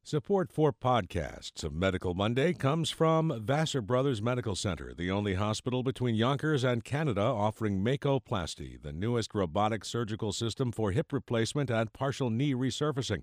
Support for podcasts of Medical Monday comes from Vassar Brothers Medical Center, the only hospital between Yonkers and Canada offering Makoplasty, the newest robotic surgical system for hip replacement and partial knee resurfacing.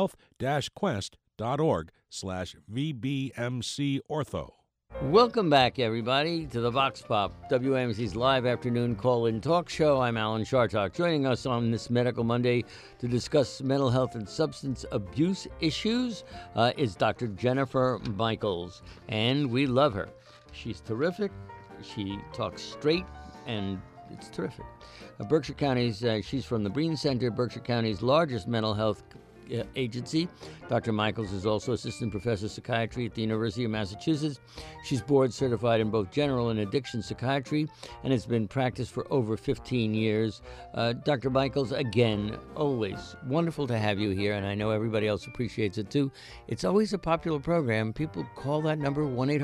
health-quest.org/VBMC-ortho. Welcome back, everybody, to the Vox Pop, WAMC's live afternoon call-in talk show. I'm Alan Chartock. Joining us on this Medical Monday to discuss mental health and substance abuse issues is Dr. Jennifer Michaels, and we love her. She's terrific. She talks straight, and it's terrific. Berkshire County's, she's from the Breen Center, Berkshire County's largest mental health agency. Dr. Michaels is also assistant professor of psychiatry at the University of Massachusetts. She's board certified in both general and addiction psychiatry and has been practiced for over 15 years. Dr. Michaels, again, always wonderful to have you here, and I know everybody else appreciates it too. It's always a popular program. People call that number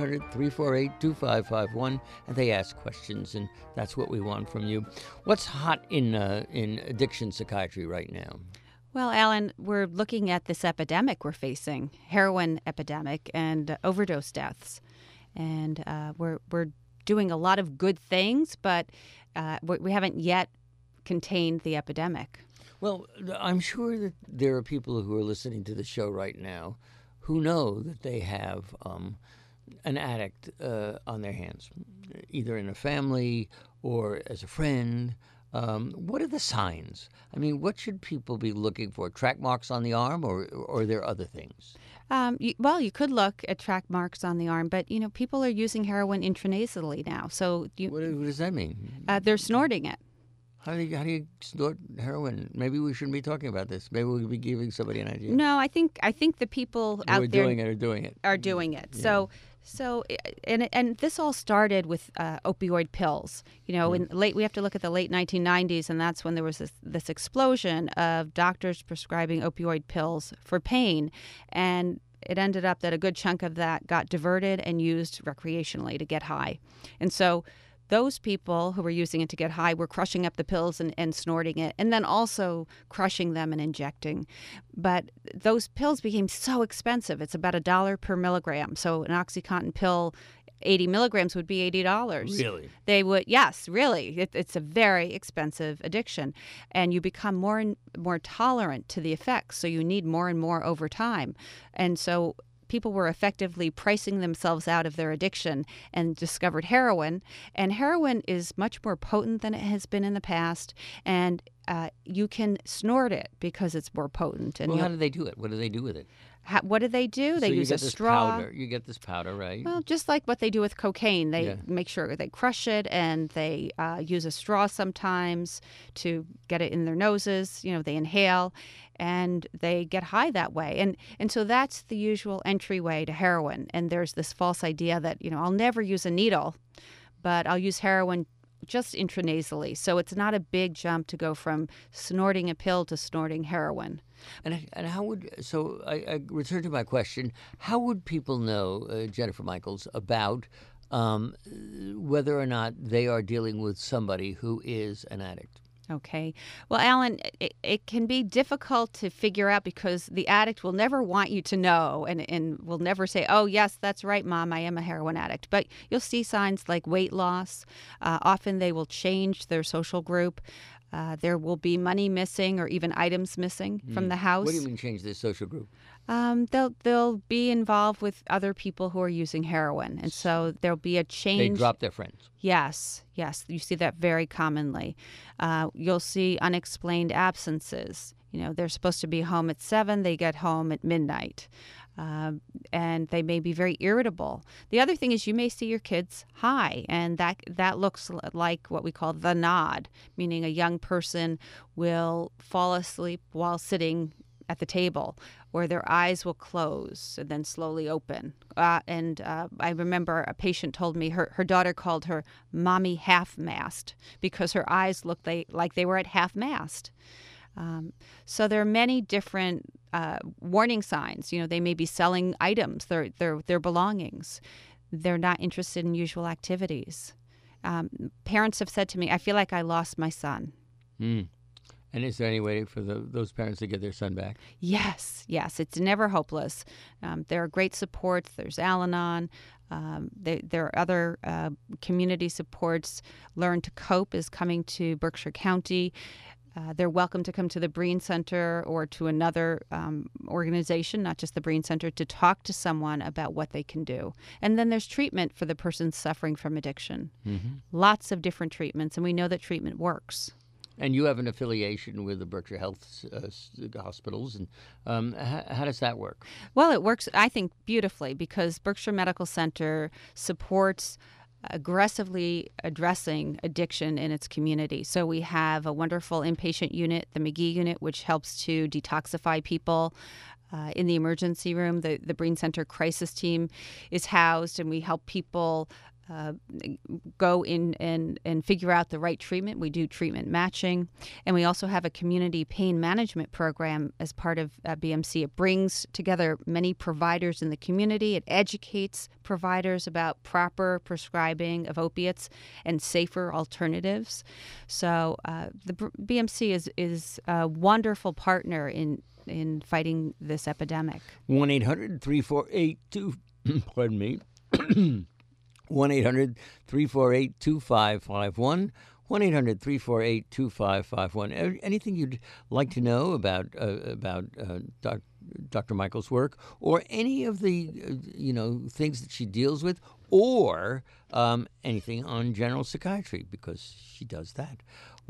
1-800-348-2551 and they ask questions, and that's what we want from you. What's hot in addiction psychiatry right now? Well, Alan, we're looking at this epidemic we're facing, heroin epidemic and overdose deaths. And we're doing a lot of good things, but we haven't yet contained the epidemic. Well, I'm sure that there are people who are listening to the show right now who know that they have an addict on their hands, either in a family or as a friend. What are the signs? I mean, what should people be looking for? Track marks on the arm, or are there other things? You could look at track marks on the arm, but, people are using heroin intranasally now. So what does that mean? They're snorting it. How do you snort heroin? Maybe we shouldn't be talking about this. Maybe we'll be giving somebody an idea. No, I think the people out there are doing it. Yeah. So, and this all started with opioid pills. We have to look at the late 1990s, and that's when there was this explosion of doctors prescribing opioid pills for pain, and it ended up that a good chunk of that got diverted and used recreationally to get high, and so those people who were using it to get high were crushing up the pills and snorting it, and then also crushing them and injecting. But those pills became so expensive. It's about $1 per milligram. So an OxyContin pill, 80 milligrams, would be $80. Really? They would, yes, really. It's a very expensive addiction. And you become more and more tolerant to the effects, so you need more and more over time. And so people were effectively pricing themselves out of their addiction and discovered heroin. And heroin is much more potent than it has been in the past. And you can snort it because it's more potent. And how do they do it? What do they do with it? What do? They use a straw. You get this powder, right? Well, just like what they do with cocaine. They make sure they crush it, and they use a straw sometimes to get it in their noses. They inhale, and they get high that way. And so that's the usual entryway to heroin. And there's this false idea that, I'll never use a needle, but I'll use heroin just intranasally. So it's not a big jump to go from snorting a pill to snorting heroin. And how would, so I return to my question, how would people know, Jennifer Michaels, about whether or not they are dealing with somebody who is an addict? Okay. Well, Alan, it can be difficult to figure out because the addict will never want you to know and will never say, oh, yes, that's right, Mom, I am a heroin addict. But you'll see signs like weight loss. Often they will change their social group. There will be money missing or even items missing from the house. What do you mean change their social group? They'll be involved with other people who are using heroin, and so there'll be a change. They drop their friends. Yes, you see that very commonly. You'll see unexplained absences. They're supposed to be home at 7, they get home at midnight. And they may be very irritable. The other thing is you may see your kids high, and that looks like what we call the nod, meaning a young person will fall asleep while sitting at the table, or their eyes will close and then slowly open. I remember a patient told me her daughter called her Mommy Half-Mast because her eyes looked like they were at half-mast. So there are many different warning signs. They may be selling items, their belongings. They're not interested in usual activities. Parents have said to me, I feel like I lost my son. And is there any way for those parents to get their son back? Yes, it's never hopeless. There are great supports. There's Al-Anon. There are other community supports. Learn to Cope is coming to Berkshire County. They're welcome to come to the Breen Center or to another organization, not just the Breen Center, to talk to someone about what they can do. And then there's treatment for the person suffering from addiction. Mm-hmm. Lots of different treatments, and we know that treatment works. And you have an affiliation with the Berkshire Health hospitals. And how does that work? Well, it works, I think, beautifully because Berkshire Medical Center supports aggressively addressing addiction in its community. So we have a wonderful inpatient unit, the McGee unit, which helps to detoxify people. In the emergency room, the Breen Center crisis team is housed, and we help people go in and figure out the right treatment. We do treatment matching. And we also have a community pain management program as part of BMC. It brings together many providers in the community. It educates providers about proper prescribing of opiates and safer alternatives. So the BMC is a wonderful partner in fighting this epidemic. 1-800-348-2... Pardon me. 1-800-348-2551. 1-800-348-2551. Anything you'd like to know about Dr. Michaels' work, or any of the things that she deals with, or anything on general psychiatry, because she does that.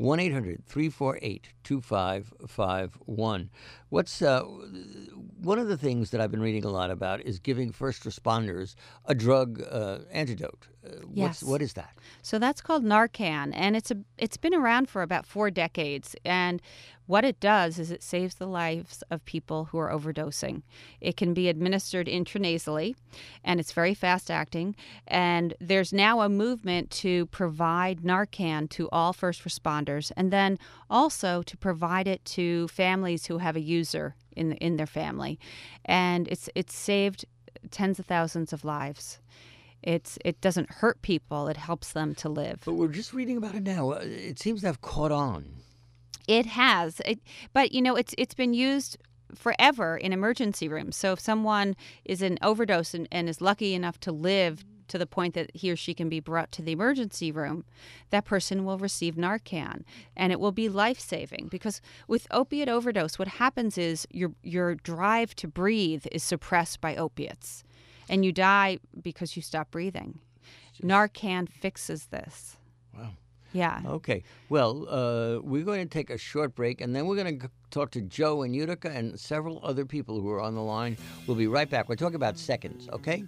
1-800-348-2551. What's one of the things that I've been reading a lot about is giving first responders a drug antidote. Yes. What is that? So that's called Narcan, and it's been around for about 4 decades. And what it does is it saves the lives of people who are overdosing. It can be administered intranasally, and it's very fast acting. And there's now a movement to provide Narcan to all first responders, and then also to provide it to families who have a user in their family. And it's saved tens of thousands of lives. It doesn't hurt people; it helps them to live. But we're just reading about it now. It seems to have caught on. It has, but it's been used forever in emergency rooms. So if someone is in overdose and is lucky enough to live to the point that he or she can be brought to the emergency room, that person will receive Narcan, and it will be life-saving. Because with opiate overdose, what happens is your drive to breathe is suppressed by opiates, and you die because you stop breathing. Narcan fixes this. Wow. Yeah. Okay. Well, we're going to take a short break, and then we're going to talk to Joe in Utica and several other people who are on the line. We'll be right back. We're talking about seconds, okay?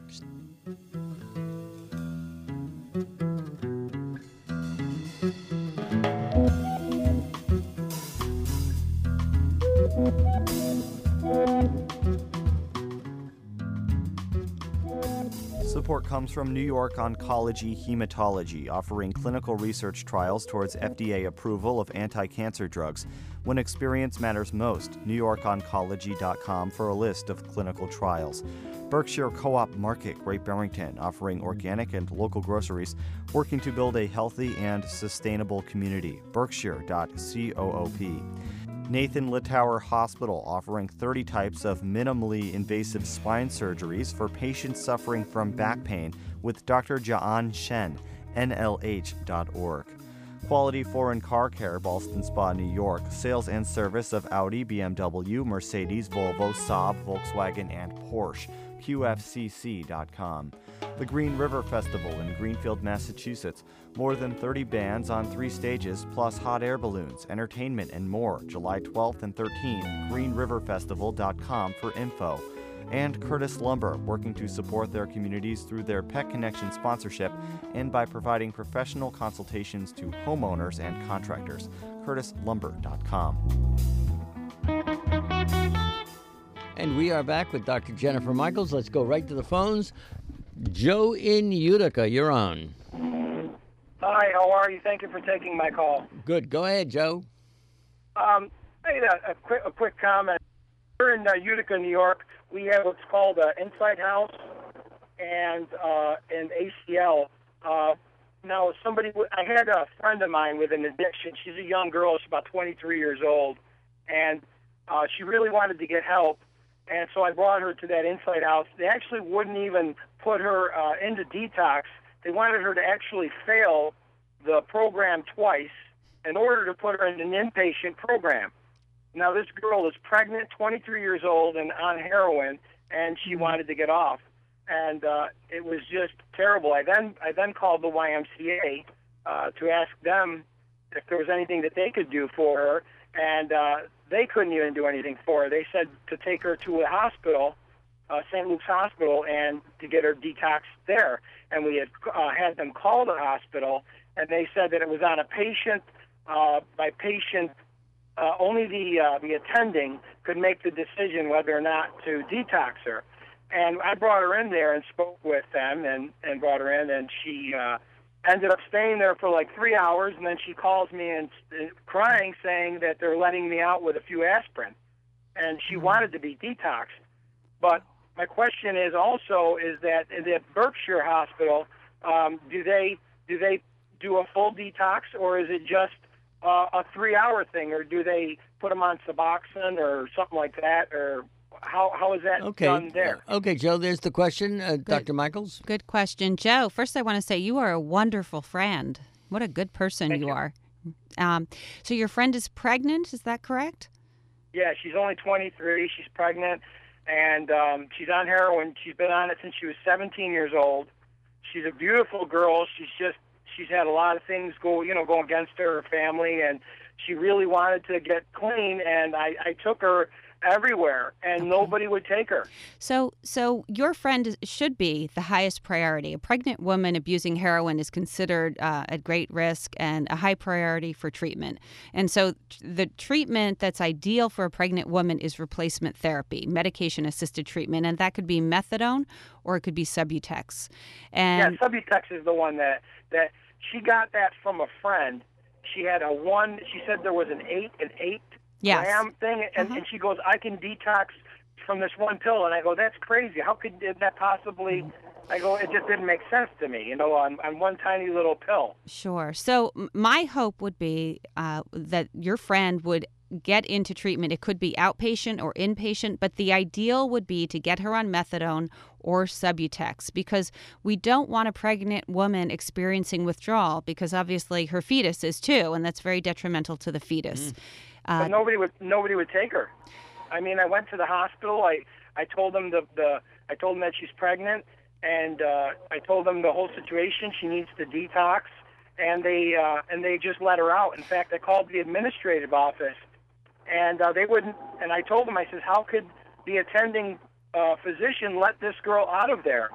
Support comes from New York Oncology Hematology, offering clinical research trials towards FDA approval of anti-cancer drugs. When experience matters most, NewYorkOncology.com for a list of clinical trials. Berkshire Co-op Market, Great Barrington, offering organic and local groceries, working to build a healthy and sustainable community. Berkshire.coop. Nathan Littauer Hospital, offering 30 types of minimally invasive spine surgeries for patients suffering from back pain, with Dr. Jaan Shen, NLH.org. Quality Foreign Car Care, Ballston Spa, New York. Sales and service of Audi, BMW, Mercedes, Volvo, Saab, Volkswagen, and Porsche. QFCC.com. The Green River Festival in Greenfield, Massachusetts. More than 30 bands on 3 stages, plus hot air balloons, entertainment, and more. July 12th and 13th. GreenRiverFestival.com for info. And Curtis Lumber, working to support their communities through their Pet Connection sponsorship and by providing professional consultations to homeowners and contractors. CurtisLumber.com. And we are back with Dr. Jennifer Michaels. Let's go right to the phones. Joe in Utica, you're on. Hi, how are you? Thank you for taking my call. Good. Go ahead, Joe. I had a quick comment. We're in Utica, New York. We have what's called Insight House and ACL. now I had a friend of mine with an addiction. She's a young girl. She's about 23 years old, and she really wanted to get help. And so I brought her to that Insight House. They actually wouldn't even put her into detox. They wanted her to actually fail the program twice in order to put her in an inpatient program. Now, this girl is pregnant, 23 years old, and on heroin, and she wanted to get off. And it was just terrible. I then called the YMCA to ask them if there was anything that they could do for her, and they couldn't even do anything for her. They said to take her to a hospital, St. Luke's Hospital, and to get her detoxed there. And we had them call the hospital, and they said that it was on a patient by patient. Only the attending could make the decision whether or not to detox her. And I brought her in there and spoke with them and brought her in, and she ended up staying there for like 3 hours, and then she calls me and crying, saying that they're letting me out with a few aspirin. And she wanted to be detoxed. But my question is also is that in the Berkshire Hospital, do they do a full detox, or is it just a 3-hour thing, or do they put them on Suboxone or something like that, or how is that done there? Okay, Joe, there's the question. Dr. Michaels? Good question. Joe, first I want to say you are a wonderful friend. What a good person Thank you you. are. So your friend is pregnant, is that correct? Yeah, she's only 23. She's pregnant, and she's on heroin. She's been on it since she was 17 years old. She's a beautiful girl. She's had a lot of things go against her family, and she really wanted to get clean, and I took her everywhere, and nobody would take her. So your friend should be the highest priority. A pregnant woman abusing heroin is considered at great risk and a high priority for treatment. And so the treatment that's ideal for a pregnant woman is replacement therapy, medication-assisted treatment, and that could be methadone or it could be Subutex. And yeah, Subutex is the one that she got that from a friend. She had she said there was an 8 yes. gram thing, and she goes, I can detox from this one pill. And I go, that's crazy. How could that possibly? I go, it just didn't make sense to me, on one tiny little pill. Sure. So my hope would be that your friend would get into treatment. It could be outpatient or inpatient, but the ideal would be to get her on methadone or Subutex, because we don't want a pregnant woman experiencing withdrawal, because obviously her fetus is too, and that's very detrimental to the fetus. But nobody would take her. I mean, I went to the hospital. I told them I told them that she's pregnant, and I told them the whole situation. She needs to detox, and they just let her out. In fact, I called the administrative office, and they wouldn't. And I told them, I said, how could the attending physician let this girl out of there?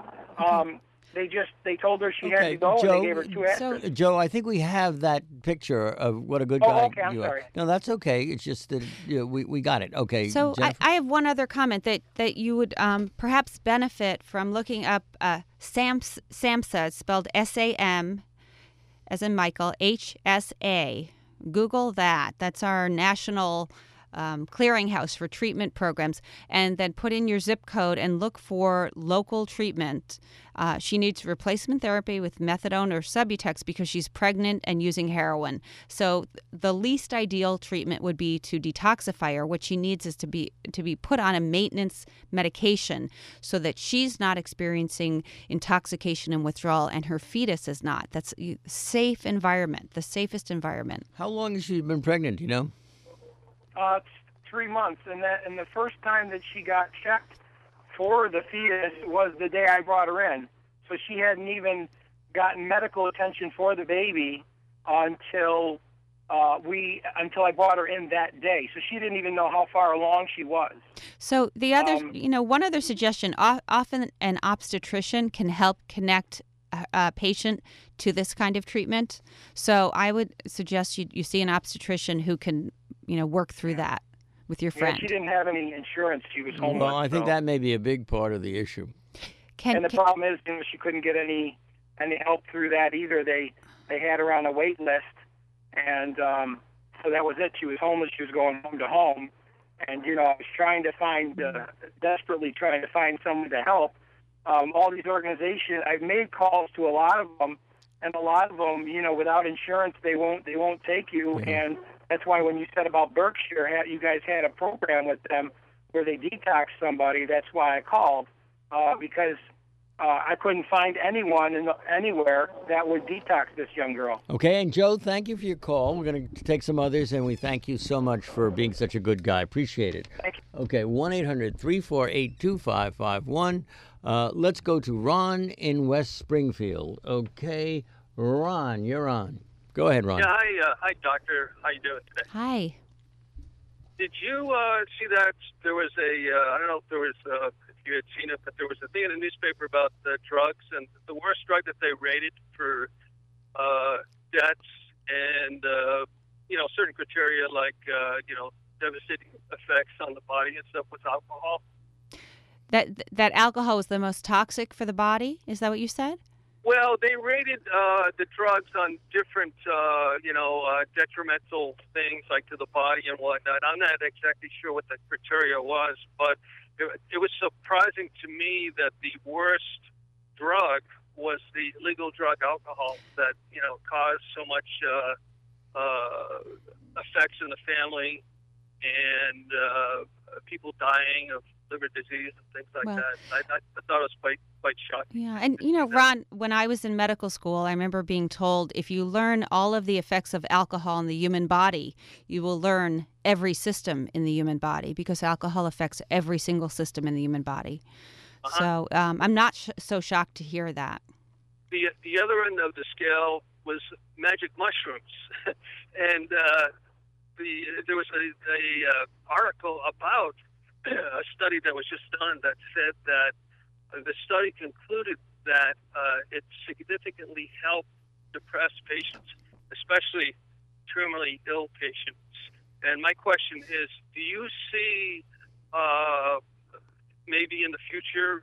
They told her she had to go, Joe, and they gave her 2 aspirin. So, Joe, I think we have that picture of what a good guy okay, I'm you sorry. are. No, that's okay. It's just that we got it. Okay. So I have one other comment that you would perhaps benefit from looking up SAMHSA. It's spelled S-A-M, as in Michael, H-S-A. Google that. That's our national clearinghouse for treatment programs, and then put in your zip code and look for local treatment. She needs replacement therapy with methadone or Subutex because she's pregnant and using heroin. So the least ideal treatment would be to detoxify her. What she needs is to be put on a maintenance medication so that she's not experiencing intoxication and withdrawal, and her fetus is not. That's a safe environment, the safest environment. How long has she been pregnant, do you know? It's 3 months, and the first time that she got checked for the fetus was the day I brought her in. So she hadn't even gotten medical attention for the baby until I brought her in that day. So she didn't even know how far along she was. So the other, one other suggestion, often an obstetrician can help connect a patient to this kind of treatment. So I would suggest you see an obstetrician who can, work through that with your friend. Yeah, she didn't have any insurance. She was homeless. Well, I think that may be a big part of the issue. And the problem is, she couldn't get any help through that either. They had her on a wait list, and so that was it. She was homeless. She was going home to home, and I was trying to desperately trying to find someone to help. All these organizations, I've made calls to a lot of them, and a lot of them, without insurance, they won't take you. Yeah. And that's why when you said about Berkshire, you guys had a program with them where they detox somebody. That's why I called, because I couldn't find anyone anywhere that would detox this young girl. Okay, and Joe, thank you for your call. We're going to take some others, and we thank you so much for being such a good guy. Appreciate it. Thank you. Okay, 1-800-348-2551. Let's go to Ron in West Springfield. Okay, Ron, you're on. Go ahead, Ron. Yeah, hi, doctor. How you doing today? Hi. Did you see that there was I don't know if there was, if you had seen it, but there was a thing in the newspaper about the drugs, and the worst drug that they rated for deaths and, certain criteria like, devastating effects on the body and stuff was alcohol. That alcohol was the most toxic for the body? Is that what you said? Well, they rated the drugs on different, detrimental things like to the body and whatnot. I'm not exactly sure what the criteria was, but it was surprising to me that the worst drug was the illegal drug alcohol that, caused so much effects in the family and people dying of liver disease and things like that. I thought it was quite shocking. Yeah, and Ron, when I was in medical school, I remember being told if you learn all of the effects of alcohol in the human body, you will learn every system in the human body because alcohol affects every single system in the human body. So I'm not so shocked to hear that. The other end of the scale was magic mushrooms, and there was a article about a study that was just done that said that the study concluded that it significantly helped depressed patients, especially terminally ill patients. And my question is, do you see maybe in the future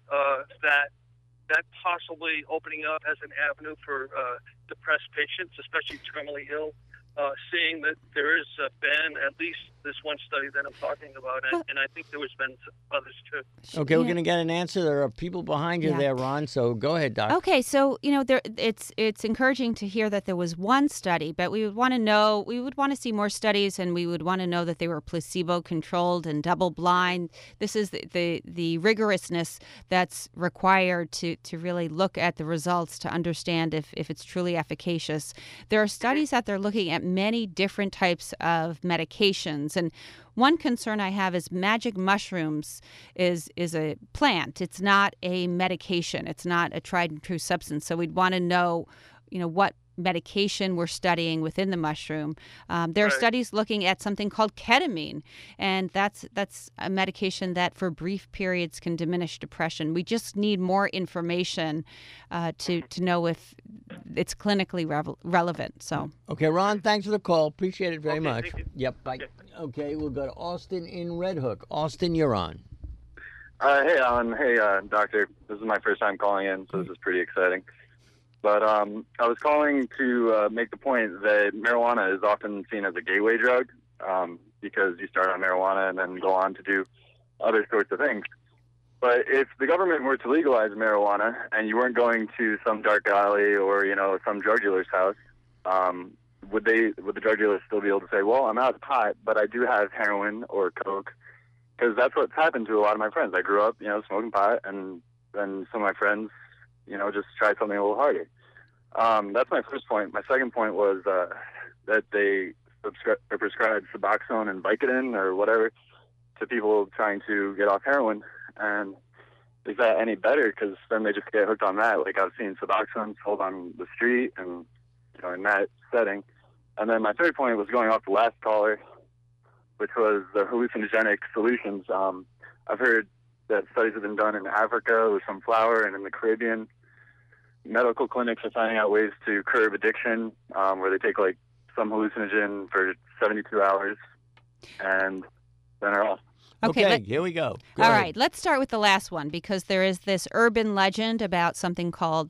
that possibly opening up as an avenue for depressed patients, especially terminally ill, seeing that there has been at least this one study that I'm talking about, and I think there was been others too. Okay, we're going to get an answer. There are people behind you there, Ron, so go ahead, Doc. Okay, so, it's encouraging to hear that there was one study, but we would want to see more studies, and we would want to know that they were placebo-controlled and double-blind. This is the rigorousness that's required to really look at the results to understand if it's truly efficacious. There are studies that they're looking at many different types of medications. And one concern I have is magic mushrooms is a plant. It's not a medication. It's not a tried and true substance. So we'd want to know, what medication we're studying within the mushroom. There are studies looking at something called ketamine, and that's a medication that for brief periods can diminish depression. We just need more information to know if it's clinically relevant. So okay, Ron, thanks for the call. Appreciate it very much. Thank you. Yep, bye. Okay, we'll go to Austin in Red Hook. Austin, you're on. Hey, Alan. Hey, doctor. This is my first time calling in, so this is pretty exciting. But I was calling to make the point that marijuana is often seen as a gateway drug because you start on marijuana and then go on to do other sorts of things. But if the government were to legalize marijuana and you weren't going to some dark alley or, some drug dealer's house, would the drug dealers still be able to say, well, I'm out of pot, but I do have heroin or coke? Because that's what's happened to a lot of my friends. I grew up, smoking pot, and then some of my friends, just tried something a little harder. That's my first point. My second point was that they prescribe Suboxone and Vicodin or whatever to people trying to get off heroin. And is that any better? Because then they just get hooked on that. Like I've seen Suboxone sold on the street and, in that setting. And then my third point was going off the last caller, which was the hallucinogenic solutions. I've heard that studies have been done in Africa with some flower and in the Caribbean. Medical clinics are finding out ways to curb addiction, where they take like some hallucinogen for 72 hours and then are off. Okay, here we go. Go all ahead. right, let's start with the last one because there is this urban legend about something called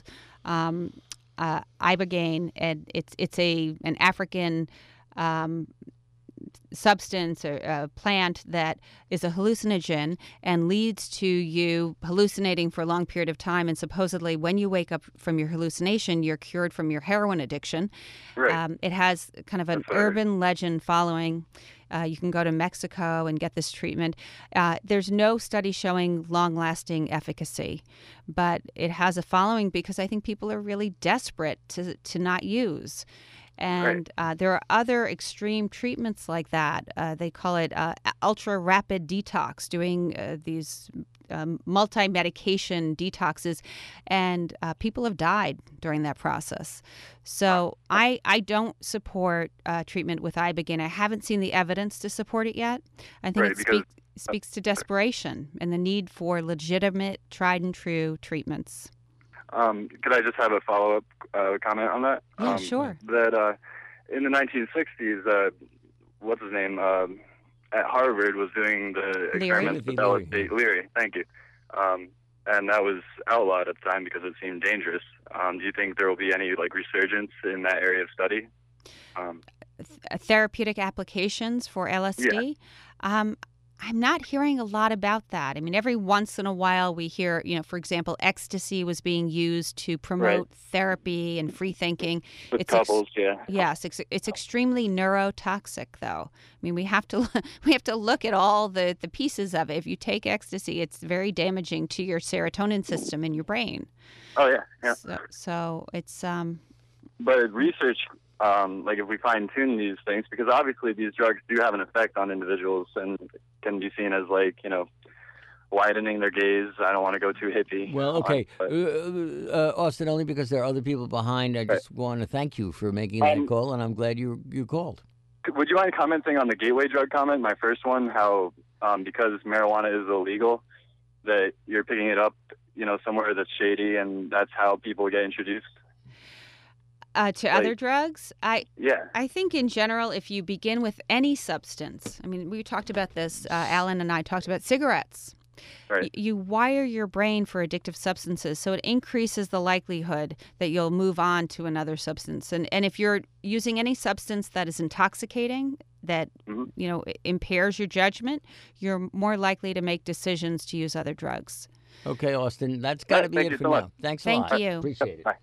ibogaine, and it's an African substance or a plant that is a hallucinogen and leads to you hallucinating for a long period of time. And supposedly when you wake up from your hallucination, you're cured from your heroin addiction. Right. It has kind of an That's what I heard. urban legend following. You can go to Mexico and get this treatment. There's no study showing long-lasting efficacy, but it has a following because I think people are really desperate to not use. And there are other extreme treatments like that. They call it ultra-rapid detox, doing these multi-medication detoxes, and people have died during that process. So I don't support treatment with Ibogaine. I haven't seen the evidence to support it yet. I think it speaks to desperation and the need for legitimate, tried-and-true treatments. Could I just have a follow-up comment on that? Yeah, sure. That in the 1960s, what's his name, at Harvard was doing the experiments with LSD. Leary, thank you. And that was outlawed at the time because it seemed dangerous. Do you think there will be any resurgence in that area of study? Therapeutic applications for LSD? Yeah. I'm not hearing a lot about that. I mean, every once in a while we hear, for example, ecstasy was being used to promote therapy and free thinking. With couples, Yes, it's extremely neurotoxic, though. I mean, we have to look at all the pieces of it. If you take ecstasy, it's very damaging to your serotonin system in your brain. Oh yeah. So it's But research. If we fine-tune these things, because obviously these drugs do have an effect on individuals and can be seen as widening their gaze. I don't want to go too hippie. Well, okay. Austin, only because there are other people behind, I just want to thank you for making that call, and I'm glad you called. Would you mind commenting on the gateway drug comment, my first one, how because marijuana is illegal, that you're picking it up, somewhere that's shady, and that's how people get introduced? To other drugs? I think in general, if you begin with any substance, I mean, we talked about this, Alan and I talked about cigarettes. Right. You wire your brain for addictive substances, so it increases the likelihood that you'll move on to another substance. And if you're using any substance that is intoxicating, that impairs your judgment, you're more likely to make decisions to use other drugs. Okay, Austin, that's got to be it for now. Thanks a lot. Thank you. Appreciate it. Bye.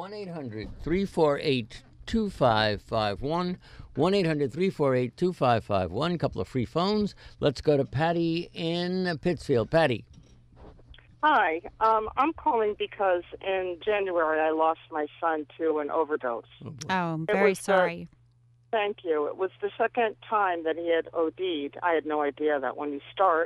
1-800-348-2551. 1-800-348-2551. Couple of free phones. Let's go to Patty in Pittsfield. Patty. Hi. I'm calling because in January I lost my son to an overdose. Oh, I'm very sorry. Thank you. It was the second time that he had OD'd. I had no idea that when you start,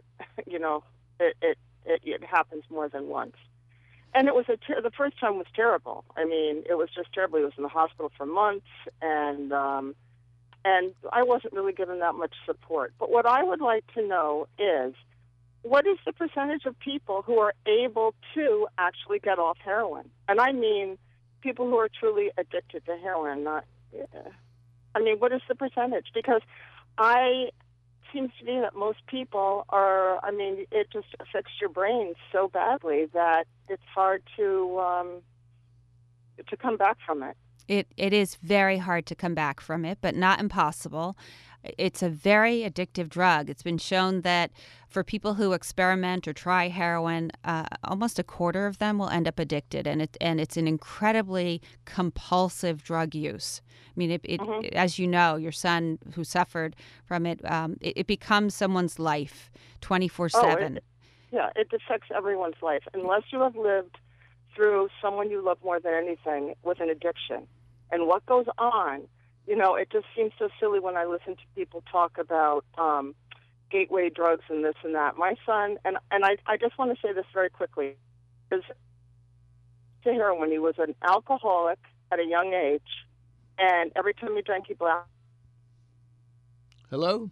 it happens more than once. And it was the first time was terrible. I mean, it was just terrible. He was in the hospital for months, and I wasn't really given that much support. But what I would like to know is, what is the percentage of people who are able to actually get off heroin? And I mean people who are truly addicted to heroin. What is the percentage? Because seems to be that most people are, it just affects your brain so badly that it's hard to come back from it. It is very hard to come back from it, but not impossible. It's a very addictive drug. It's been shown that for people who experiment or try heroin, almost a quarter of them will end up addicted, and it's an incredibly compulsive drug use. I mean, as you know, your son who suffered from it, it becomes someone's life 24/7. It affects everyone's life unless you have lived through someone you love more than anything with an addiction. And what goes on, it just seems so silly when I listen to people talk about gateway drugs and this and that. My son, and I just want to say this very quickly, is to heroin. He was an alcoholic at a young age, and every time he drank, he blacked. Hello?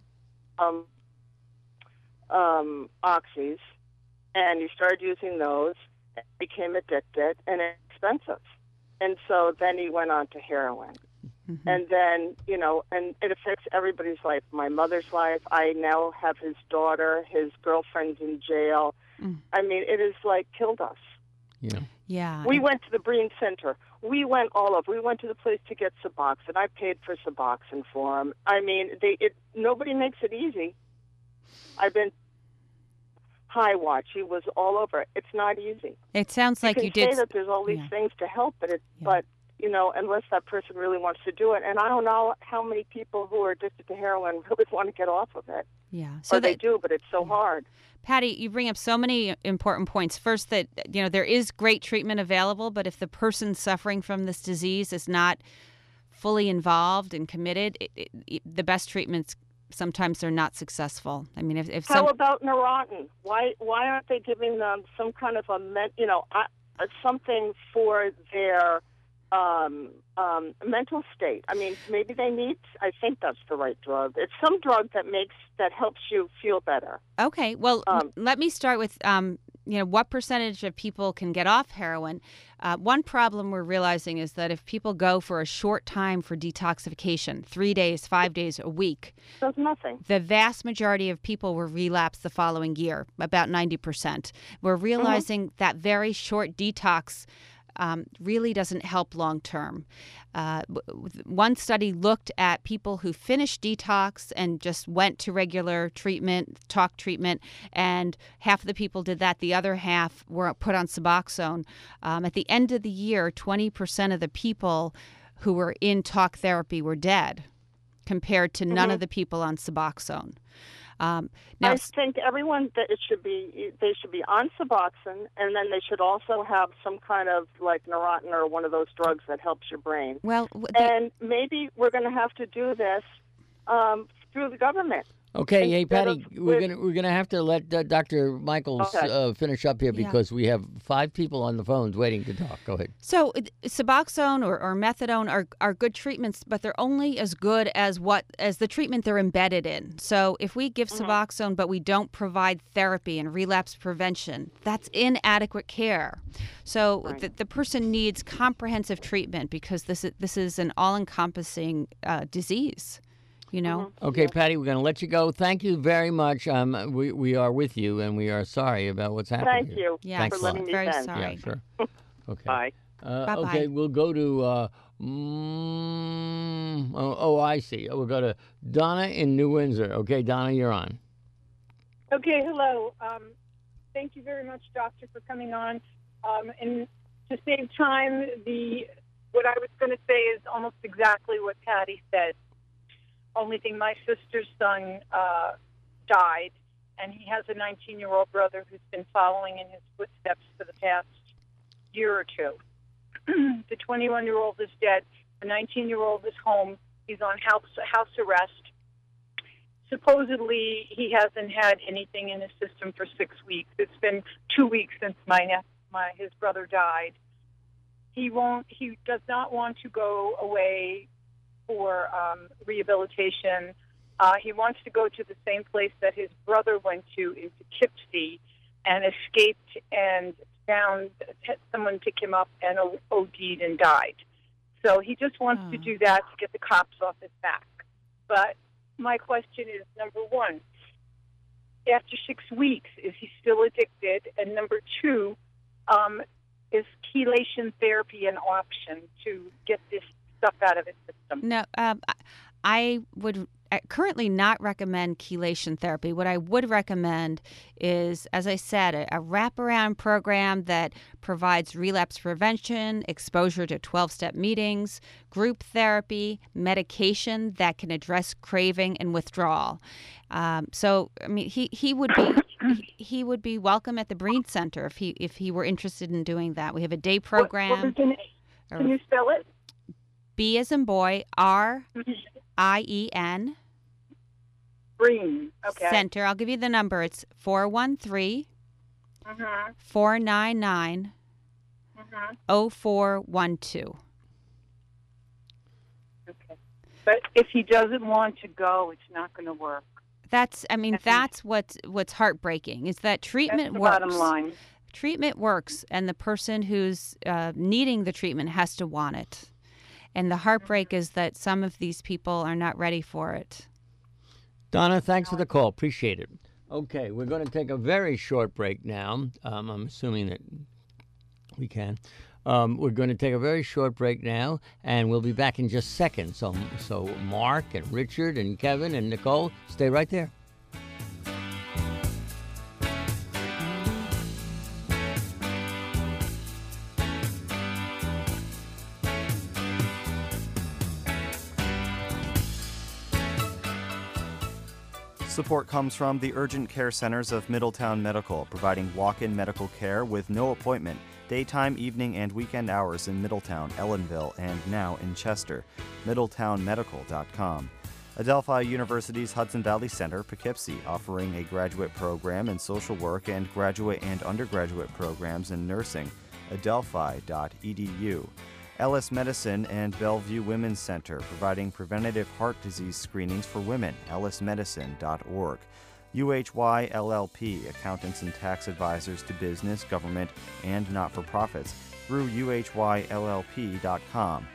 Oxys, and he started using those, and became addicted, and it's expensive. And so then he went on to heroin. Mm-hmm. And then, and it affects everybody's life. My mother's life. I now have his daughter, his girlfriend's in jail. Mm. I mean, it has killed us. Yeah. We went to the Breen Center. We went all over. We went to the place to get Suboxone. I paid for Suboxone for him. I mean, nobody makes it easy. I've been High Watch. He was all over it. It's not easy. It sounds like you can did. say that there's all these Yeah. things to help, but unless that person really wants to do it, and I don't know how many people who are addicted to heroin really want to get off of it. Yeah. So they do, but it's so hard. Patty, you bring up so many important points. First, that there is great treatment available, but if the person suffering from this disease is not fully involved and committed, the best treatments sometimes they're not successful. I mean, if how about Neurontin? Why aren't they giving them some kind of something for their mental state? I mean, maybe they need. I think that's the right drug. It's some drug that helps you feel better. Okay, well, let me start with what percentage of people can get off heroin. One problem we're realizing is that if people go for a short time for detoxification, 3 days, 5 days, a week, does nothing. The vast majority of people will relapse the following year, about 90%. We're realizing that very short detox really doesn't help long term. One study looked at people who finished detox and just went to regular treatment, talk treatment, and half of the people did that. The other half were put on Suboxone. At the end of the year, 20% of the people who were in talk therapy were dead, compared to none of the people on Suboxone. Now, I think everyone that they should be on Suboxone, and then they should also have some kind of like Neurontin or one of those drugs that helps your brain. Well, and maybe we're going to have to do this through the government. Okay, hey Patty, we're gonna have to let Dr. Michaels finish up here because we have 5 people on the phones waiting to talk. Go ahead. So Suboxone or methadone are good treatments, but they're only as good as the treatment they're embedded in. So if we give Suboxone but we don't provide therapy and relapse prevention, that's inadequate care. So the person needs comprehensive treatment because this is an all-encompassing disease. Okay, Patty, we're going to let you go. Thank you very much. We are with you, and we are sorry about what's happening. Thank you for letting me very vent. sorry. Yeah, sure. Okay. Bye. Bye-bye. Okay, we'll go to. I see. We'll go to Donna in New Windsor. Okay, Donna, you're on. Okay, hello. Thank you very much, Doctor, for coming on. And to save time, what I was going to say is almost exactly what Patty said. Only thing, my sister's son died, and he has a 19-year-old brother who's been following in his footsteps for the past year or two. The 21-year-old is dead. The 19-year-old is home. He's on house arrest. Supposedly, he hasn't had anything in his system for 6 weeks. It's been 2 weeks since his brother died. He does not want to go away for rehabilitation. He wants to go to the same place that his brother went to in Poughkeepsie and escaped and found someone pick him up and OD'd and died. So he just wants to do that to get the cops off his back. But my question is, number one, after 6 weeks, is he still addicted? And number two, is chelation therapy an option to get this stuff out of his system? No, I would currently not recommend chelation therapy. What I would recommend is, as I said, a wraparound program that provides relapse prevention, exposure to 12-step meetings, group therapy, medication that can address craving and withdrawal. So, I mean, he would be welcome at the Breen Center if he were interested in doing that. We have a day program. Can you spell it? B as in boy, RIEN. Breen. Okay. Center. I'll give you the number. It's 413 499 0412. Okay. But if he doesn't want to go, it's not going to work. That's what's heartbreaking is that treatment That's the works. Bottom line. Treatment works, and the person who's needing the treatment has to want it. And the heartbreak is that some of these people are not ready for it. Donna, thanks for the call. Appreciate it. Okay, we're going to take a very short break now. I'm assuming that We can. We're going to take a very short break now, and we'll be back in just seconds. So Mark and Richard and Kevin and Nicole, stay right there. Support comes from the Urgent Care Centers of Middletown Medical, providing walk-in medical care with no appointment, daytime, evening, and weekend hours in Middletown, Ellenville, and now in Chester. MiddletownMedical.com. Adelphi University's Hudson Valley Center, Poughkeepsie, offering a graduate program in social work and graduate and undergraduate programs in nursing. Adelphi.edu. Ellis Medicine and Bellevue Women's Center, providing preventative heart disease screenings for women. ellismedicine.org. UHY LLP, accountants and tax advisors to business, government, and not-for-profits through UHYLLP.com,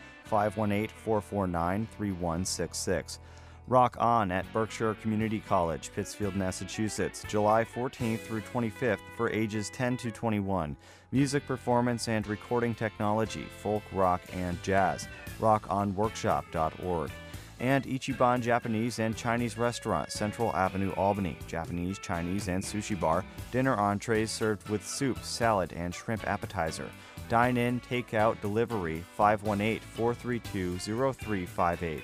518-449-3166. Rock On at Berkshire Community College, Pittsfield, Massachusetts, July 14th through 25th for ages 10 to 21. Music performance and recording technology, folk, rock, and jazz. rockonworkshop.org. And Ichiban Japanese and Chinese Restaurant, Central Avenue, Albany. Japanese, Chinese, and sushi bar. Dinner entrees served with soup, salad, and shrimp appetizer. Dine-in, take-out, delivery, 518-432-0358.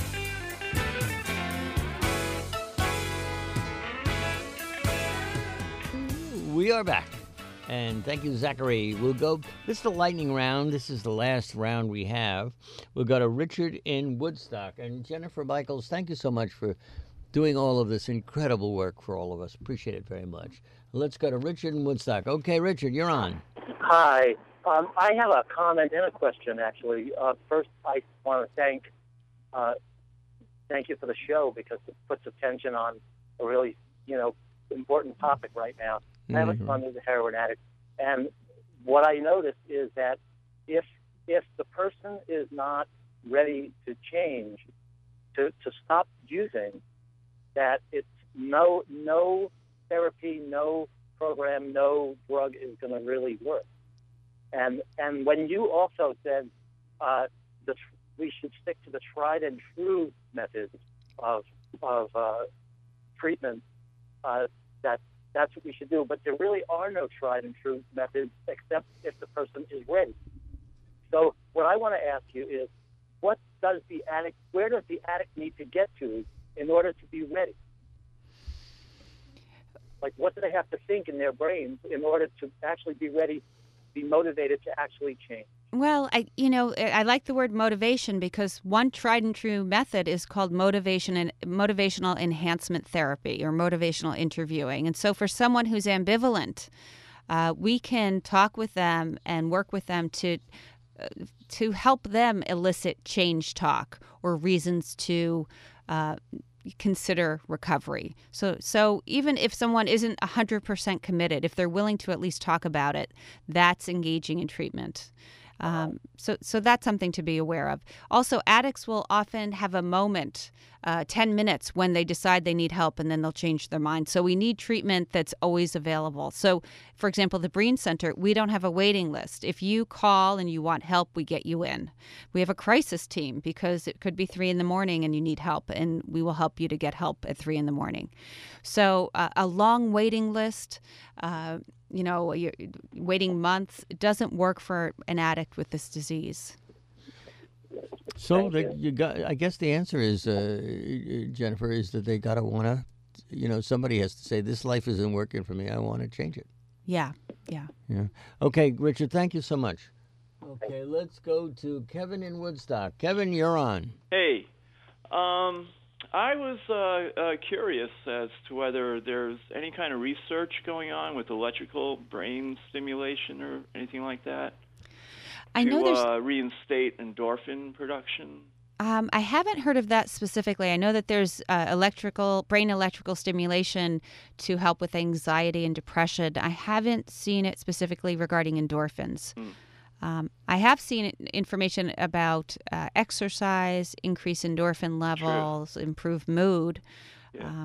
We are back. And thank you, Zachary. We'll go, this is the lightning round. This is the last round we have. We'll go to Richard in Woodstock. And Jennifer Michaels, thank you so much for doing all of this incredible work for all of us. Appreciate it very much. Let's go to Richard in Woodstock. Okay, Richard, you're on. Hi. I have a comment and a question, actually. First, I want to thank you for the show, because it puts attention on a really, important topic right now. I have a son who's a heroin addict, and what I noticed is that if the person is not ready to change, to stop using, that it's no therapy, no program, no drug is going to really work. And when you also said we should stick to the tried and true methods of treatment, that's what we should do. But there really are no tried and true methods except if the person is ready. So what I want to ask you is, where does the addict need to get to in order to be ready? Like, what do they have to think in their brains in order to actually be ready, be motivated to actually change? Well, I like the word motivation, because one tried and true method is called motivational enhancement therapy, or motivational interviewing. And so for someone who's ambivalent, we can talk with them and work with them to help them elicit change talk or reasons to consider recovery. So even if someone isn't 100% committed, if they're willing to at least talk about it, that's engaging in treatment. So that's something to be aware of. Also, addicts will often have a moment, 10 minutes, when they decide they need help, and then they'll change their mind. So we need treatment that's always available. So, for example, the Breen Center, we don't have a waiting list. If you call and you want help, we get you in. We have a crisis team, because it could be 3 a.m. and you need help, and we will help you to get help at 3 a.m. So a long waiting list, waiting months, it doesn't work for an addict with this disease. So I guess the answer is, Jennifer, is that they got to want to, somebody has to say, this life isn't working for me, I want to change it. Yeah. Okay, Richard, thank you so much. Okay, let's go to Kevin in Woodstock. Kevin, you're on. Hey, I was curious as to whether there's any kind of research going on with electrical brain stimulation or anything like that. I know there's reinstate endorphin production. I haven't heard of that specifically. I know that there's brain electrical stimulation to help with anxiety and depression. I haven't seen it specifically regarding endorphins. I have seen information about exercise, increase endorphin levels, improve mood. Yeah.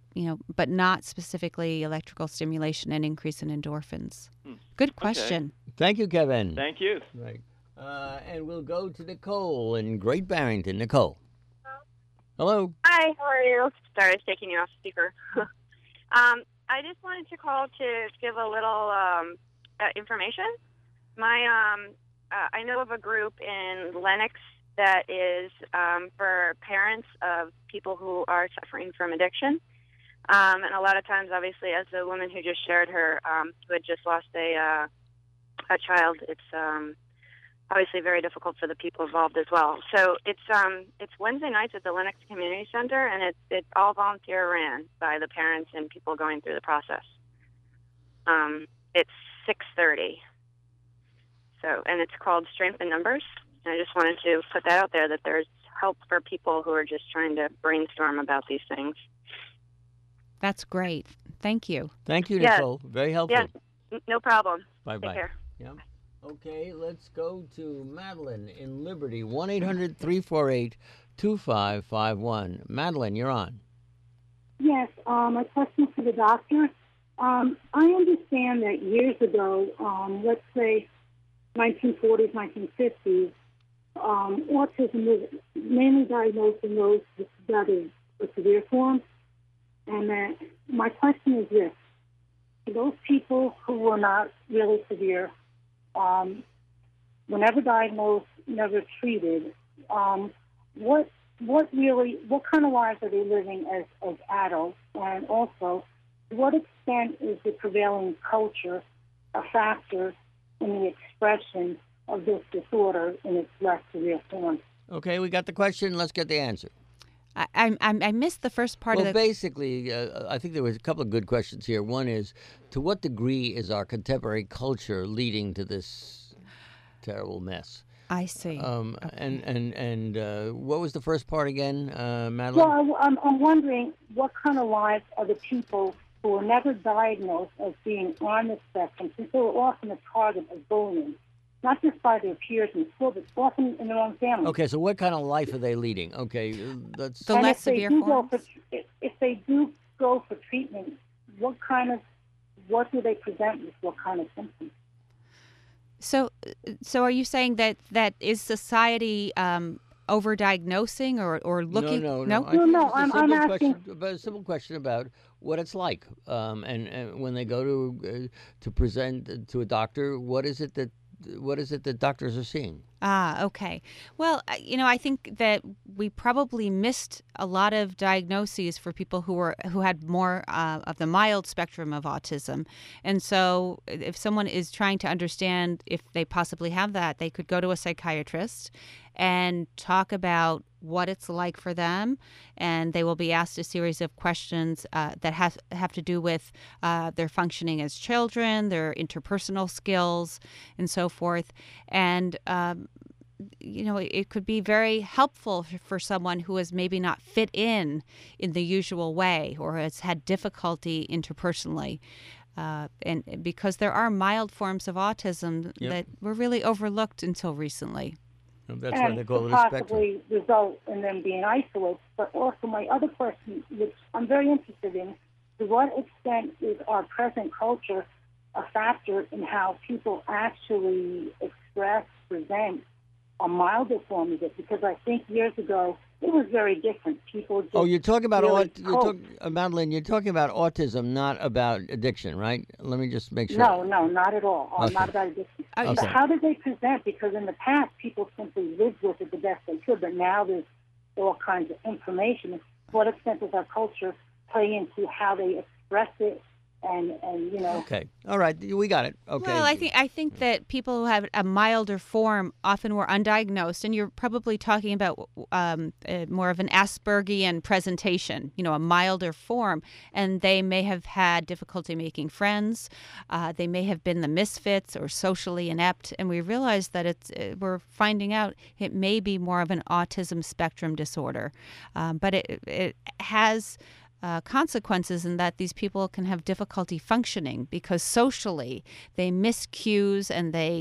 But not specifically electrical stimulation and increase in endorphins. Good question. Thank you, Kevin. Thank you. Right. And we'll go to Nicole in Great Barrington. Nicole. Hello. Hi, how are you? Sorry, I was taking you off speaker. I just wanted to call to give a little information. I know of a group in Lenox that is for parents of people who are suffering from addiction. And a lot of times, obviously, as the woman who just shared her, who had just lost a child, it's obviously very difficult for the people involved as well. So it's Wednesday nights at the Lenox Community Center, and it's all volunteer ran by the parents and people going through the process. It's 6:30. So, and it's called Strength in Numbers. And I just wanted to put that out there, that there's help for people who are just trying to brainstorm about these things. That's great. Thank you. Thank you, Nicole. Very helpful. Yeah, no problem. Bye-bye. Take care. Yeah. Okay, let's go to Madeline in Liberty, 1-800-348-2551. Madeline, you're on. Yes, a question for the doctor. I understand that years ago, let's say 1940s, 1950s, autism was mainly diagnosed in those that is a severe form. And my question is this. For those people who were not really severe, were never diagnosed, never treated, what kind of lives are they living as adults? And also, to what extent is the prevailing culture a factor in the expression of this disorder in its less severe form? Okay, we got the question. Let's get the answer. I missed the first part of the... Well, basically, I think there was a couple of good questions here. One is, to what degree is our contemporary culture leading to this terrible mess? I see. And what was the first part again, Madeline? Well, I'm wondering what kind of lives are the people who were never diagnosed as being on the spectrum, since they were often a target of bullying, not just by their peers in school, but often in their own family. Okay, so what kind of life are they leading? Okay, that's... The less severe forms? If they do go for treatment, what do they present with? What kind of symptoms? So are you saying that is society overdiagnosing or looking? No. I'm asking a simple question about what it's like, and when they go to present to a doctor, what is it that doctors are seeing? Okay. Well, I think that we probably missed a lot of diagnoses for people who had more of the mild spectrum of autism. And so if someone is trying to understand if they possibly have that, they could go to a psychiatrist and talk about what it's like for them, and they will be asked a series of questions that have to do with their functioning as children, their interpersonal skills, and so forth. And it could be very helpful for someone who has maybe not fit in the usual way or has had difficulty interpersonally. And because there are mild forms of autism that were really overlooked until recently. That's why they call it a possibly result in them being isolated. But also my other question, which I'm very interested in, to what extent is our present culture a factor in how people actually express, present a milder form of it? Because I think years ago it was very different. People just you're talking about Madeline, you're talking about autism, not about addiction, right? Let me just make sure. No, not at all. Okay. Not about addiction. Okay. But how did they present? Because in the past, people simply lived with it the best they could, but now there's all kinds of information. To what extent does our culture play into how they express it? And Okay. All right. We got it. Okay. Well, I think that people who have a milder form often were undiagnosed, and you're probably talking about more of an Aspergian presentation, a milder form, and they may have had difficulty making friends. They may have been the misfits or socially inept, and we realize that we're finding out it may be more of an autism spectrum disorder, but it has consequences in that these people can have difficulty functioning because socially they miss cues and they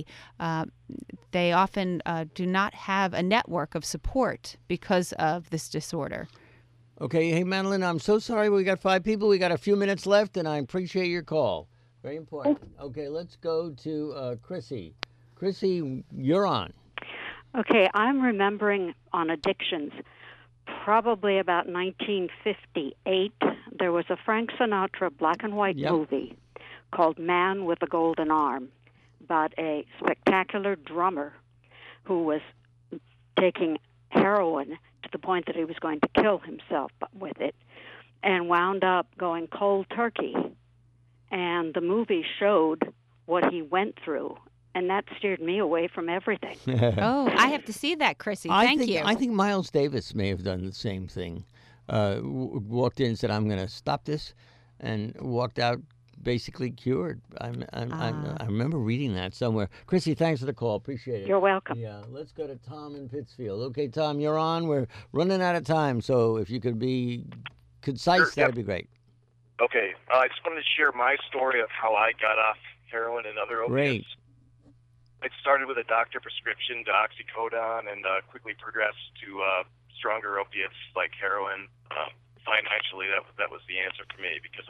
often do not have a network of support because of this disorder. Okay. Hey, Madeline, I'm so sorry. We got 5 people. We got a few minutes left, and I appreciate your call. Very important. Okay, let's go to Chrissy. Chrissy, you're on. Okay, I'm remembering on addictions, probably about 1958, there was a Frank Sinatra black and white movie called Man with a Golden Arm about a spectacular drummer who was taking heroin to the point that he was going to kill himself with it and wound up going cold turkey. And the movie showed what he went through, and that steered me away from everything. Oh, I have to see that, Chrissy. Thank you. I think Miles Davis may have done the same thing. Walked in and said, I'm going to stop this, and walked out basically cured. I remember reading that somewhere. Chrissy, thanks for the call. Appreciate it. You're welcome. Yeah, let's go to Tom in Pittsfield. Okay, Tom, you're on. We're running out of time, so if you could be concise, that'd be great. Okay, I just wanted to share my story of how I got off heroin and other opiates. Great. It started with a doctor prescription to oxycodone and quickly progressed to stronger opiates like heroin. Financially, that was the answer for me because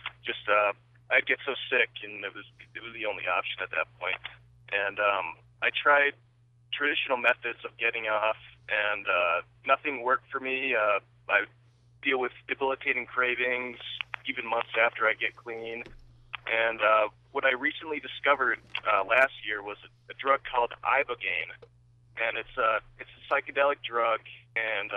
I'd get so sick, and it was the only option at that point. And I tried traditional methods of getting off, and nothing worked for me. I deal with debilitating cravings even months after I get clean. And what I recently discovered last year was a drug called Ibogaine, and it's a psychedelic drug. And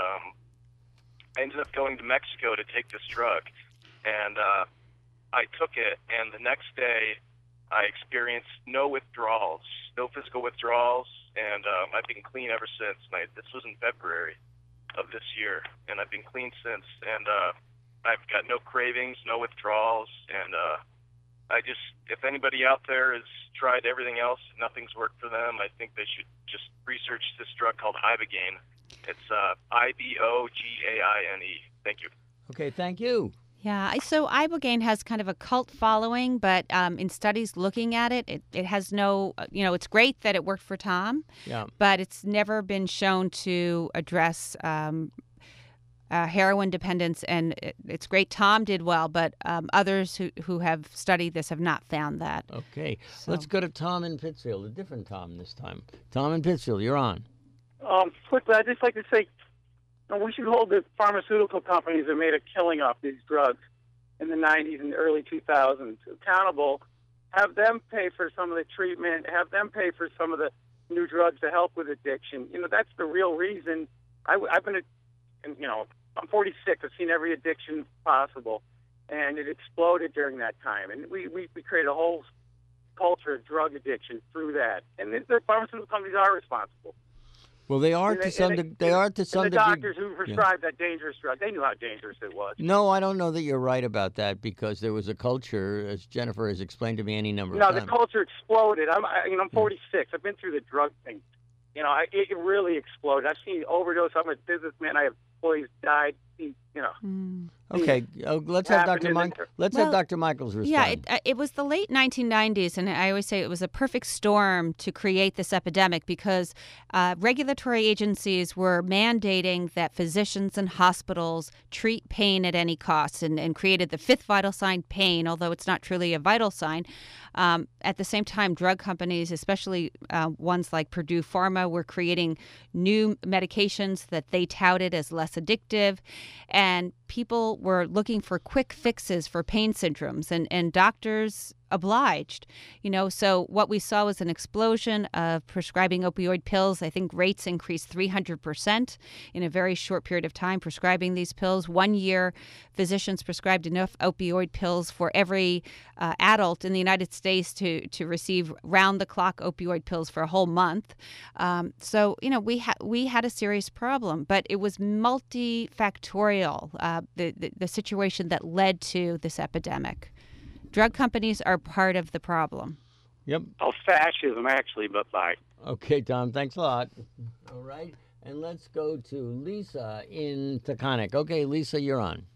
I ended up going to Mexico to take this drug, and I took it, and the next day I experienced no withdrawals, no physical withdrawals, and I've been clean ever since. This was in February of this year, and I've been clean since, and I've got no cravings, no withdrawals, and if anybody out there has tried everything else and nothing's worked for them, I think they should just research this drug called Ibogaine. It's Ibogaine. Thank you. Okay, thank you. Yeah, so Ibogaine has kind of a cult following, but in studies looking at it, it has no, it's great that it worked for Tom, but it's never been shown to address heroin dependence, and it's great Tom did well, but others who have studied this have not found that. Okay, let's go to Tom in Pittsfield, a different Tom this time. Tom in Pittsfield, you're on. Quickly, I'd just like to say, we should hold the pharmaceutical companies that made a killing off these drugs in the 90s and the early 2000s accountable, have them pay for some of the treatment, have them pay for some of the new drugs to help with addiction. That's the real reason. I've been, I'm 46. I've seen every addiction possible, and it exploded during that time. And we created a whole culture of drug addiction through that. And the pharmaceutical companies are responsible. Well, they are to some degree. The doctors who prescribed that dangerous drug, they knew how dangerous it was. No, I don't know that you're right about that, because there was a culture, as Jennifer has explained to me any number of times. No, the culture exploded. I'm 46. I've been through the drug thing. It really exploded. I've seen overdose. I'm a businessman. I have employees died. Okay, let's have Dr. have Dr. Michaels respond. Yeah, it was the late 1990s, and I always say it was a perfect storm to create this epidemic because regulatory agencies were mandating that physicians and hospitals treat pain at any cost, and created the fifth vital sign, pain, although it's not truly a vital sign. At the same time, drug companies, especially ones like Purdue Pharma, were creating new medications that they touted as less addictive, and people were looking for quick fixes for pain syndromes, and doctors obliged. So what we saw was an explosion of prescribing opioid pills. I think rates increased 300% in a very short period of time prescribing these pills. 1 year, physicians prescribed enough opioid pills for every adult in the United States to receive round-the-clock opioid pills for a whole month. So we had a serious problem, but it was multifactorial, the situation that led to this epidemic. Drug companies are part of the problem. Yep. Oh, fascism, actually, but bye. Okay, Tom, thanks a lot. All right, and let's go to Lisa in Taconic. Okay, Lisa, you're on.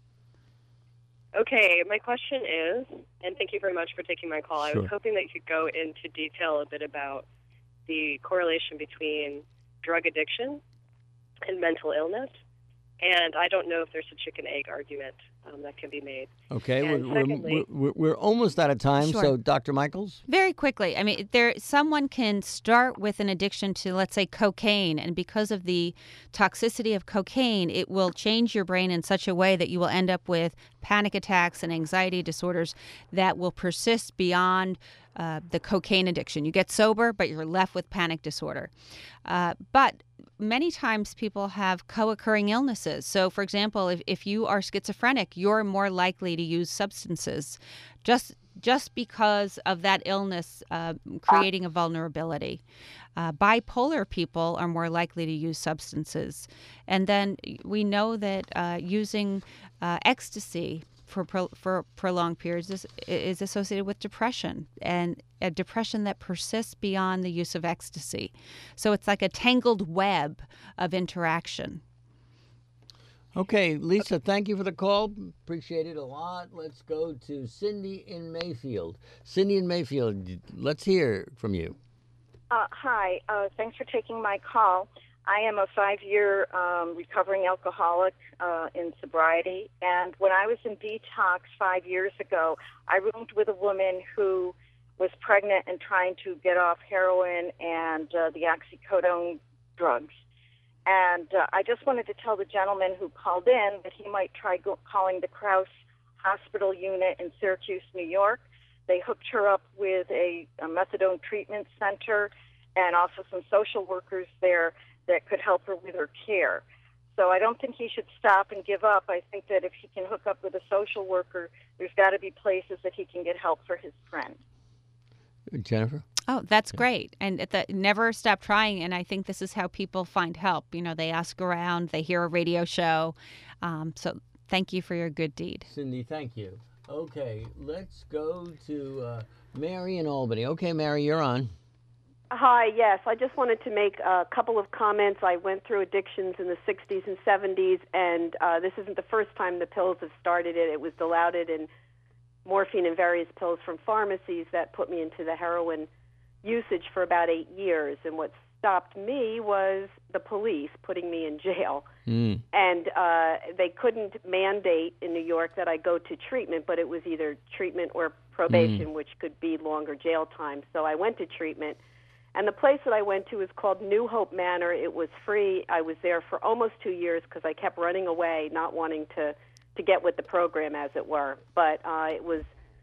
Okay, my question is, and thank you very much for taking my call. Sure. I was hoping that you could go into detail a bit about the correlation between drug addiction and mental illness. And I don't know if there's a chicken-egg argument that can be made. Okay, And secondly, we're almost out of time, Sure. so Dr. Michaels? Very quickly, I mean, someone can start with an addiction to, let's say, cocaine, and because of the toxicity of cocaine, it will change your brain in such a way that you will end up with panic attacks and anxiety disorders that will persist beyond the cocaine addiction. You get sober, but you're left with panic disorder. But many times people have co-occurring illnesses. So, for example, if you are schizophrenic, you're more likely to use substances just because of that illness creating a vulnerability. Bipolar people are more likely to use substances. And then we know that using ecstasy for prolonged periods is associated with depression, and a depression that persists beyond the use of ecstasy. So it's like a tangled web of interaction. Okay, Lisa, thank you for the call. Appreciate it a lot. Let's go to Cindy in Mayfield. Cindy in Mayfield, let's hear from you. Hi, thanks for taking my call. I am a 5-year recovering alcoholic in sobriety, and when I was in detox 5 years ago, I roomed with a woman who was pregnant and trying to get off heroin and the oxycodone drugs. And I just wanted to tell the gentleman who called in that he might try calling the Krause Hospital unit in Syracuse, New York. They hooked her up with a methadone treatment center and also some social workers there that could help her with her care. So I don't think he should stop and give up. I think that if he can hook up with a social worker, there's got to be places that he can get help for his friend. Jennifer? Oh, that's great. And never stop trying. And I think this is how people find help. You know, they ask around, they hear a radio show. So thank you for your good deed. Cindy, thank you. Okay, let's go to Mary in Albany. Okay, Mary, you're on. Hi, yes. I just wanted to make a couple of comments. I went through addictions in the 60s and 70s, and this isn't the first time the pills have started it. It was Dilaudid and morphine and various pills from pharmacies that put me into the heroin usage for about 8 years. And what stopped me was the police putting me in jail. And they couldn't mandate in New York that I go to treatment, but it was either treatment or probation, which could be longer jail time. So I went to treatment. And the place that I went to is called New Hope Manor. It was free. I was there for almost 2 years because I kept running away, not wanting to get with the program, as it were. But it was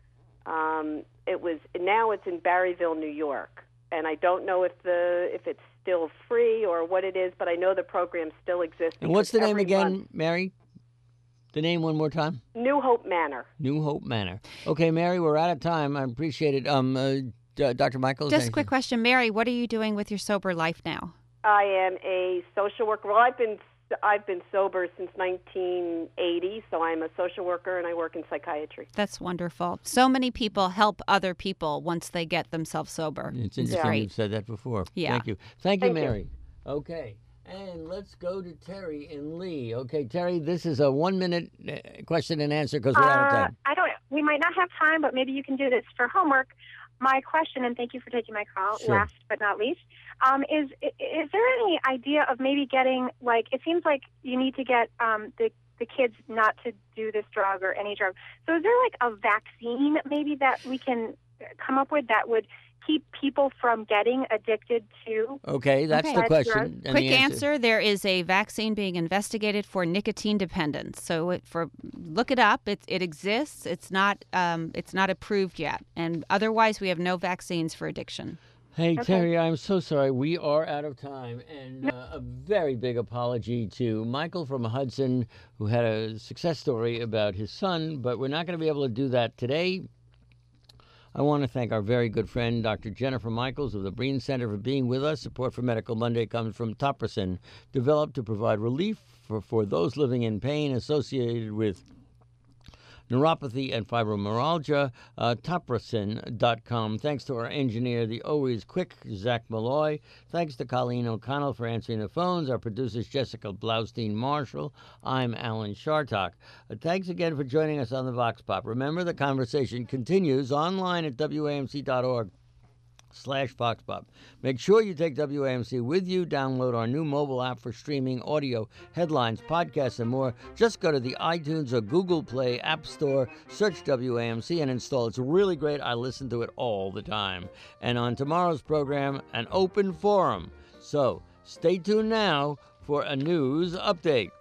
now it's in Barryville, New York, and I don't know if it's still free or what it is, but I know the program still exists. And what's the name again, Mary? The name one more time? New Hope Manor. New Hope Manor. Okay, Mary, we're out of time. I appreciate it. Dr. Michaels? Just a quick question. Mary, what are you doing with your sober life now? I am a social worker. Well, I've been sober since 1980, so I'm a social worker and I work in psychiatry. That's wonderful. So many people help other people once they get themselves sober. It's interesting you've said that before. Yeah. Thank you. Thank you, Mary. Okay. And let's go to Terry in Lee. Okay, Terry, this is a 1-minute question and answer because we're out of time. We might not have time, but maybe you can do this for homework. My question, and thank you for taking my call, last but not least, is there any idea of maybe getting, like, it seems like you need to get the kids not to do this drug or any drug. So is there, like, a vaccine maybe that we can come up with that would keep people from getting addicted to? Okay, that's the question. Quick answer, there is a vaccine being investigated for nicotine dependence. So look it up. It exists. It's not approved yet. And otherwise, we have no vaccines for addiction. Hey, Terry, I'm so sorry. We are out of time. And a very big apology to Michael from Hudson, who had a success story about his son, but we're not going to be able to do that today. I want to thank our very good friend, Dr. Jennifer Michaels of the Breen Center, for being with us. Support for Medical Monday comes from Topricin, developed to provide relief for those living in pain associated with neuropathy and fibromyalgia. Topricin.com. Thanks to our engineer, the always quick Zach Malloy. Thanks to Colleen O'Connell for answering the phones. Our producers, Jessica Blaustein-Marshall. I'm Alan Chartock. Thanks again for joining us on the Vox Pop. Remember, the conversation continues online at WAMC.org. facebook.com/VoxPop. Make sure you take WAMC with you. Download our new mobile app for streaming audio, headlines, podcasts, and more. Just go to the iTunes or Google Play App Store, search WAMC, and install. It's really great. I listen to it all the time. And on tomorrow's program, an open forum. So stay tuned now for a news update.